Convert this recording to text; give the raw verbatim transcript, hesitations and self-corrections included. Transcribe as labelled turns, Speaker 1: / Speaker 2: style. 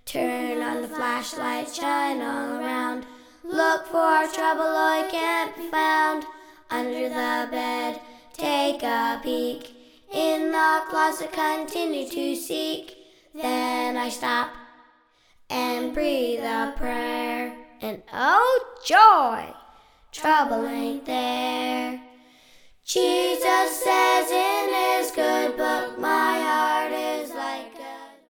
Speaker 1: Turn on the flashlight, shine all around. Look for trouble, oh, it can't be found. Under the bed, take a peek. In the closet, continue to seek. Then I stop and breathe a prayer. And oh joy, trouble ain't there. Jesus says it